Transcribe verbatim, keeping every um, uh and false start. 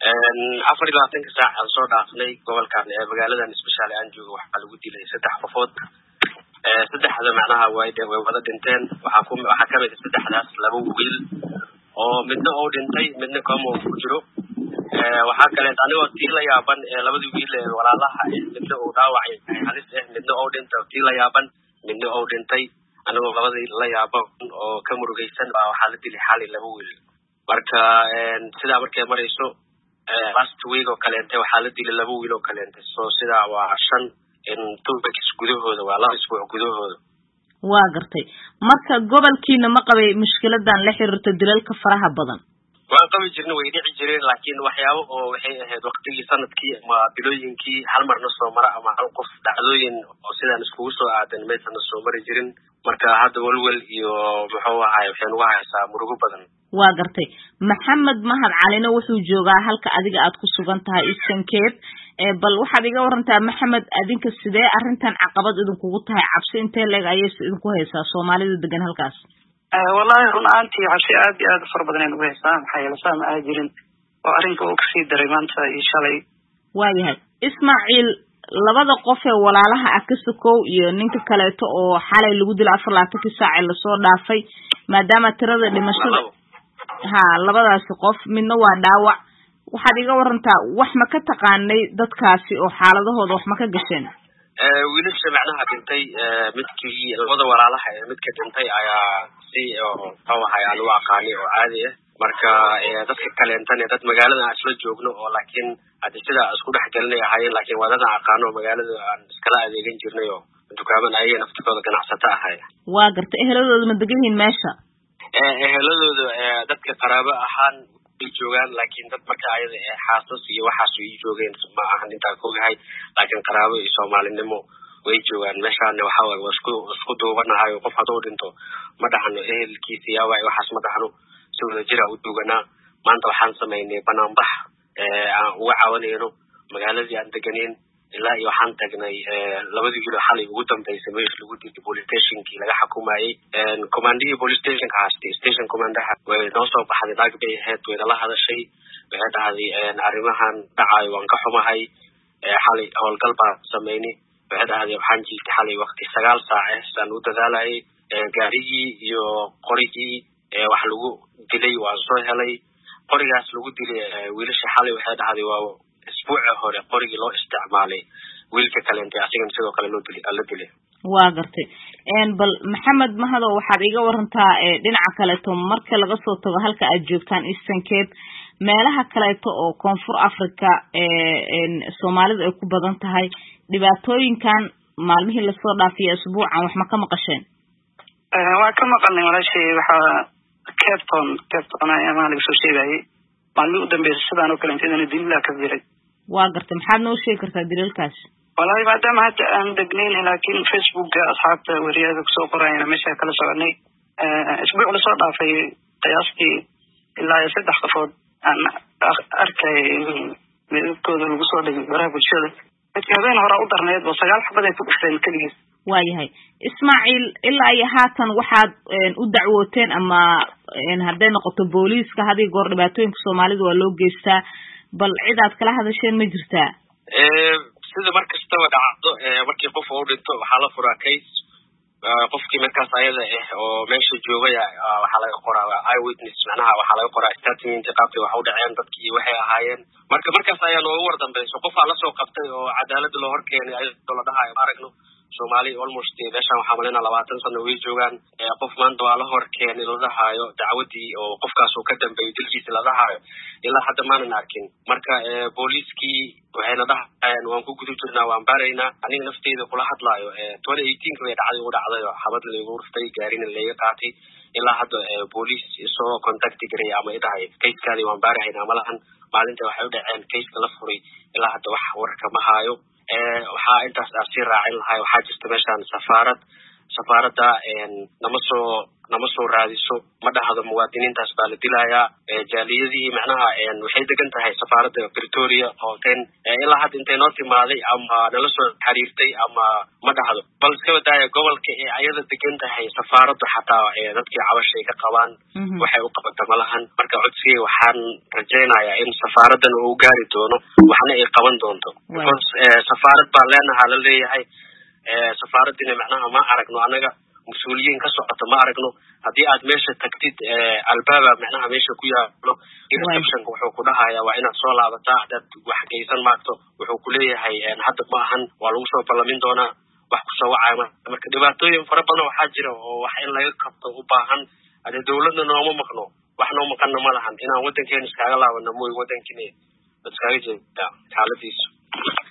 afar iyo labaatanka saac aan soo dhaafnay gobolkan ee magaaladan isbitaal aan joogo waxa lagu dilay saddex qofood ee saddexda macnaha way way wada dhinteen waxa ku waxa kamid ah saddexdaas laba wiil oo midna oo dhintay midna kama ku jiro ee waxa kale anigoo tiila yaaban ee labadii wiil ee walaalaha midna oo dhaawacay halis ah midna oo dhintay tiila yaaban midna oo dhintay anigoo labadii la yaaban oo ka murugaysan baa waxa la dilay xalay laba wiil marka sida markay marayso last week oo kale intee waxa la dilay laba wiil oo kale intee soo sida waa shan in toobakis gudahooda waa laba isbuuc gudahooda waa gartay marka gobolkiina ma qabay mushkiladan la xiriirta dilalka faraha badan waa qabi jirnay way dhici jireen laakiin waxyaabo oo waxay ahayd waqtigii sanadkii ama bilooyinkii hal marna soo mara ama hal qof dhacdooyin oo sidaan iskugu soo aadan meesha soo mari jirin marka hadda walwal iyo muxuu ahaay waxaan uga haysaa murugo badan waa gartay maxamed mahad calina wuxuu joogaa halka adiga aad ku sugan tahay Eastern Cape ee bal waxaad iga warantaa maxamed adinka sidee arintan caqabad idin kugu tahay cabsi intee leeg ayay idin ku haysaa Soomaalida degan halkaas ee wallahi run aantii cabsi aad iyo aad far badan ay ugu haysaa maxay la saam ay jirin oo arinka uu kasii daray maanta iyo shalay waayahay Ismaaciil labada qof ee walaalaha ah ka sokow iyo ninka kaleeto oo xalay lagu dilay afar iyo labaatan saac la soo dhaafay maadaama tirada dhimashada ha labadaas qof midna waa dhaawac waxaad iga warantaa wax ma ka taqaanay dadkaasi oo xaaladahooda wax ma ka gasheen ee wiilasha macnaha dhintay midkii labada walaalaha ee midka dhintay ayaa si oo tawahay aan u aqaani oo caadi ah marka dadka kale intan dad magaalada isla joogno oo laakiin hadii sida isku dhex galinay ahaayeen laakiin wadada aqaano magaalada aan iskala adeegan jirnay oo dukaaman ayay naftooda ganacsata ahaay waa gartay eheladooda ma degan yihiin meesha ee eheladooda dadka qaraabo ahaan ay joogaan laakiin dad marka ayada ee xaasas iyo waxaas ay joogeen ma ahan inta ku gahay laakiin qaraabo iyo Soomaalinimo way joogaan meeshaan waxa way isku isku duubanahay qof hadoo dhinto ma dhaxano ehelkiisa yaa way waxaas ma dhaxano soo jira u duugana maanta waxaan sameeynay banaanbax ee aan uga caawanayno magaaladii aan deganeen ilaa iyo waxaan tagnay labadii wiil xalay ugu dambeysay meesha lagu dilay police stationkii laga xukumayay een commandant police station ka haastay station commander way noo soo baxday naag bay ahayd way la hadashay waxay dhahday een arrimahan dhacay waan ka xumahay ee xalay howlgal baa sameeynay waxay dhahday waxaan jiifay xalay waqti sagaal saac ah saan u dadaalayay ee gaarigii iyo qorigii ee wax lagu dilay waan soo helay qorigaas lagu dilay wiilasha xalay waxay dhahday waa isbuuca hore qorigii loo isticmaalay wiilka kale inta asigan sidoo kale loo dilay la dilay waa gartay een bal maxamed mahado waxaad iga warantaa ee dhinaca kale to marka laga soo tago halka aad joogtaan Eastern Cape meelaha kale to oo Koonfur Afrika ee een Soomaalida ay ku badan tahay dhibaatooyinkan maalmihii la soo dhaafay isbuucan wax ma ka maqasheen ee waa ka maqalnay walaashay waxa Cape Town Cape Town ay amaaliga soo sheegay maalmo u dambeeyay sidaan oo kale inta dilaa ka jiray waa gartay maxaad noo sheegi kartaa dilalkaas wallahi maadaama hadda aan degnayn laakiin Facebook asxaabta wariyada ku soo qorayna meesha kala soconay ee isbuuc la soo dhaafay qiyaastii ilaa saddex qofood aan arkay midkooda lagu soo dhigay baraha bulshada dadkeen hore u darneed oo sagaal xabad ay ku dhifteen kaliya waayahay Ismaaciil ilaa iyo haatan waxaad u dacwooteen ama haday noqoto booliiska hadii goor dhibaatooyinka Soomaalida waa loo geystaa bal cid aad kala hadasheen ma jirtaa ee sida markasta dhacdo ee markii qof uu dhinto waxa la furaa case qofkii markaas ayada ah oo meesha joogay waxa laga qoraa eye witness macnaha waxa laga qoraa statement qaabkii wax u dhaceen dadkii waxay ahaayeen marka markaas ayaa loo war dambeeyay qof la soo qabtay oo cadaalad loo horkeenay ayadoo la dhahayo aragno Somali almost meeshaan waxa malena labaatan sano way joogaan ee qof maanta waa la horkeenay la dhahayo dacwadii oo qofkaas uu ka dambeeyay dilkiisa la dhahayo ilaa hadda maanan arkin marka ee booliiskii waxayna dhahayaan waan ku gudu jirnaa waan baaraynaa aniga nafteyda kula hadlaayo ee twenty eighteen way dhacday u dhacday oo xabad lagu urtay gaarina laga qaatay ilaa hadda booliis soo contact garay ama idahay case-kaadi waan baaraynaa malahan maalinta waxay u dhaceen case-ka la furay ilaa hadda wax warka ma hayo ee waxa intaas aasi raacin lahay waxa jirta meeshaan safaarad safaaradda nama soo nama soo raadiso ma dhahdo muwaadiniintaas baa la dilayaa jaaliyadii macnaha waxay degan tahay safaaradda Pretoria oo teen ilaa hadda intay noo timaaday ama nala soo xiriirtay ama ma dhahdo bal iska wadaaya gobolka ee ayada degan tahay safaaradda xataa dadkii cabashay ka qabaan waxay u qabata malahan marka codsiga waxaan rajaynayaa in safaaraddan uu gaari doono waxna ay qaban doonto safaarad baa leenahay la leeyahay safaaradina macnaha ma aragno anaga مسؤولين كسوعة ما أرجنو هذه أد ماشة تكتيد البابا معناها ماشة كويا لو إنسبشن وحكولها يا وعنا صالة بتاعت وحكيسان ماكتو وحكولية هي يعني حتى ما هن والوصل بالمين دونا وحكو سوا عام مركز دباتوين فربنا وحجرة وحين لا يكبتوا وباهن هذه دولتنا نوم مخنو وحنا مكاننا مالهن هنا ودن كان سكالا ونموي ودن كني بس كاريجي ده حالتيس